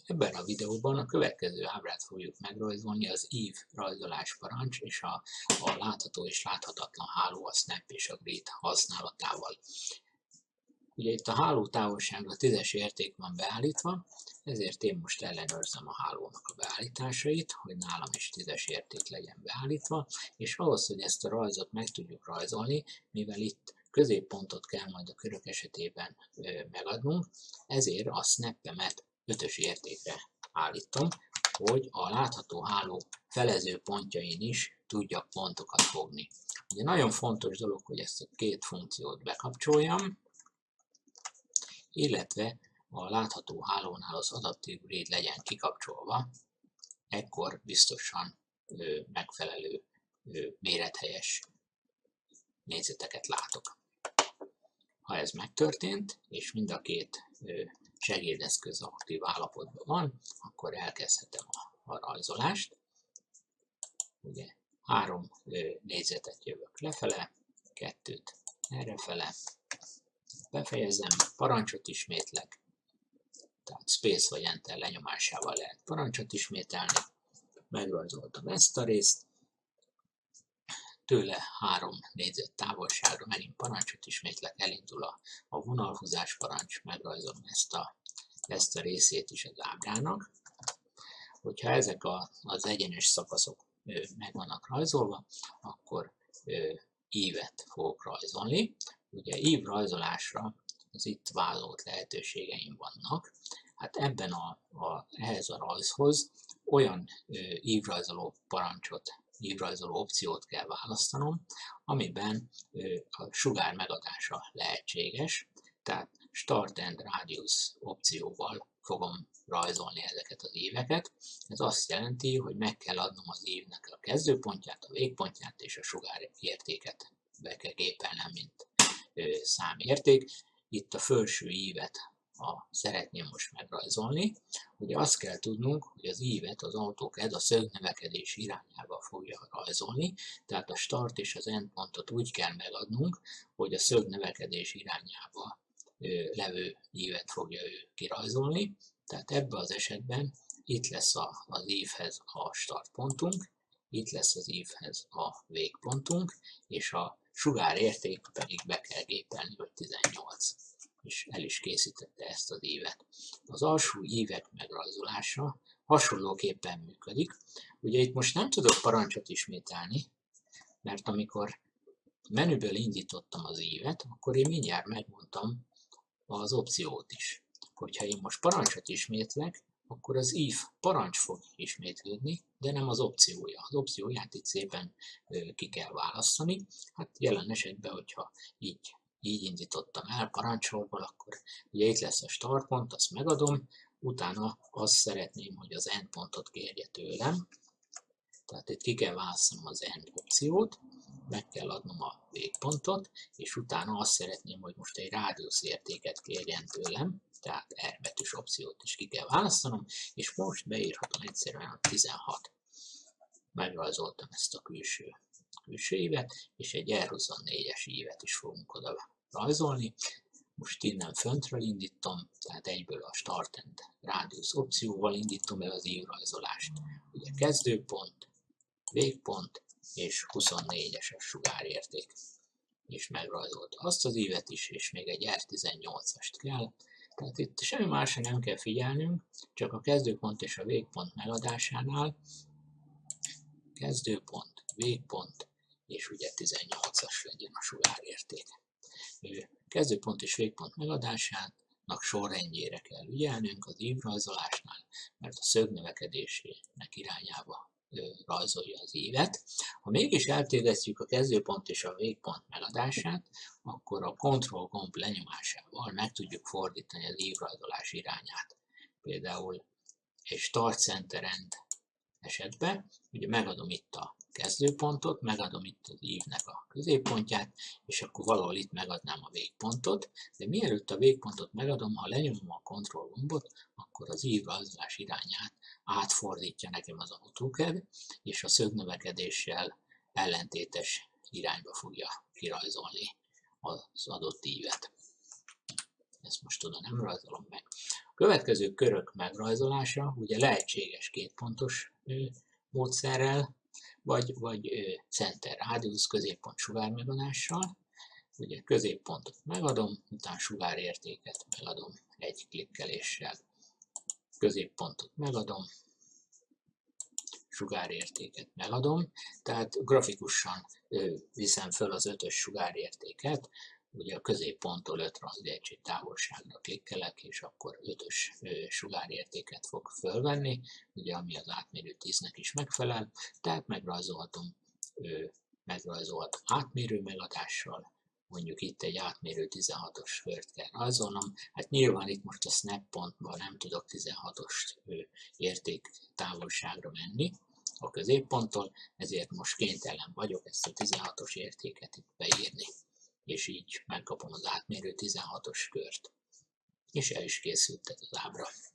Ebben a videóban a következő ábrát fogjuk megrajzolni, az ív rajzolás parancs és a látható és láthatatlan háló, a snap és a grid használatával. Ugye itt a háló távolságra 10-es érték van beállítva, ezért én most ellenőrzöm a hálónak a beállításait, hogy nálam is 10-es érték legyen beállítva, és ahhoz, hogy ezt a rajzot meg tudjuk rajzolni, mivel itt középpontot kell majd a körök esetében megadnunk, ezért a snappemet 5-ös értékre állítom, hogy a látható háló felező pontjain is tudjak pontokat fogni. Ugye nagyon fontos dolog, hogy ezt a két funkciót bekapcsoljam, illetve a látható hálónál az adaptív grid legyen kikapcsolva, ekkor biztosan megfelelő mérethelyes négyzeteket látok. Ha ez megtörtént, és mind a két segédeszköz aktív állapotban van, akkor elkezdhetem a rajzolást. Ugye 3 négyzetet jövök lefele, 2-t errefele, befejezem, parancsot ismétlek, tehát Space vagy Enter lenyomásával lehet parancsot ismételni, megrajzoltam ezt a részt, tőle 3 négyzet távolságra megint parancsot ismétlek, elindul a vonalhúzás parancs, megrajzolom ezt a részét is az ábrának. Hogyha ezek az egyenes szakaszok meg vannak rajzolva, akkor ívet fogok rajzolni. Ugye ív rajzolásra az itt vázolt lehetőségeim vannak. Hát ebben ehhez a rajzhoz olyan ívrajzoló parancsot, ívrajzoló opciót kell választanom, amiben a sugár megadása lehetséges, tehát Start and Radius opcióval fogom rajzolni ezeket az íveket. Ez azt jelenti, hogy meg kell adnom az ívnek a kezdőpontját, a végpontját és a sugárértéket be kell gépelnem, mint számérték. Itt a felső ívet szeretném most megrajzolni. Ugye azt kell tudnunk, hogy az ívet az AutoCAD a szögnövekedés irányába fogja rajzolni, tehát a start és az end pontot úgy kell megadnunk, hogy a szögnövekedés irányába levő ívet fogja ő kirajzolni. Tehát ebben az esetben itt lesz az ívhez a startpontunk, itt lesz az ívhez a végpontunk, és a sugárérték pedig be kell gépelni, hogy 18. És el is készítette ezt az ívet. Az alsó ívek megrajzolása hasonlóképpen működik. Ugye itt most nem tudok parancsot ismételni, mert amikor menüből indítottam az ívet, akkor én mindjárt megmondtam az opciót is. Hogyha én most parancsot ismétlek, akkor az ív parancs fog ismétlődni, de nem az opciója. Az opcióját itt szépen ki kell választani. Hát jelen esetben, hogyha így indítottam el parancsolból, akkor ugye itt lesz a startpont, azt megadom, utána azt szeretném, hogy az endpontot kérje tőlem. Tehát itt ki kell választanom az end opciót, meg kell adnom a végpontot, és utána azt szeretném, hogy most egy rádiusz értéket kérjen tőlem, tehát R betűs opciót is ki kell választanom, és most beírhatom egyszerűen a 16. Megrajzoltam ezt a külső ívet, és egy R24-es ívet is fogunk oda rajzolni. Most innen föntről indítom, tehát egyből a Start and Radius opcióval indítom el az ívrajzolást. Ugye kezdőpont, végpont és 24-es sugárérték. És megrajzolta azt az ívet is, és még egy R18-ast kell. Tehát itt semmi másra nem kell figyelnünk, csak a kezdőpont és a végpont megadásánál kezdőpont, végpont és ugye 18-as legyen a sugárérték. Kezdőpont és végpont megadásának sorrendjére kell ügyelnünk az ívrajzolásnál, mert a szögnövekedésének irányába rajzolja az ívet. Ha mégis eltévesztjük a kezdőpont és a végpont megadását, akkor a Ctrl-gomb lenyomásával meg tudjuk fordítani az ívrajzolás irányát. Például egy Start Center End esetben, ugye megadom itt a kezdőpontot, megadom itt az ívnek a középpontját, és akkor valahol itt megadnám a végpontot, de mielőtt a végpontot megadom, ha lenyomom a Ctrl gombot, akkor az ívrajzolás irányát átfordítja nekem az AutoCAD, és a szögnövekedéssel ellentétes irányba fogja kirajzolni az adott ívet. Ezt most oda nem rajzolom meg. Következő körök megrajzolása ugye lehetséges kétpontos módszerrel, vagy center rádiusz középpont sugármegadással. Ugye középpontot megadom, utána sugárértéket megadom egy klikkeléssel. Középpontot megadom, sugárértéket megadom, tehát grafikusan viszem föl az 5-ös sugárértéket, ugye a középponttól 5 rajzdiegység távolságra klikkelek, és akkor 5-ös sugárértéket fog fölvenni, ugye ami az átmérő 10-nek is megfelel, tehát megrajzolhatom átmérő megadással, mondjuk itt egy átmérő 16-os kört kell rajzolnom, hát nyilván itt most a snap pontban nem tudok 16-os érték távolságra menni a középponttól, ezért most kénytelen vagyok ezt a 16-os értéket itt beírni, és így megkapom az átmérő 16-os kört. És el is készült ez az ábra.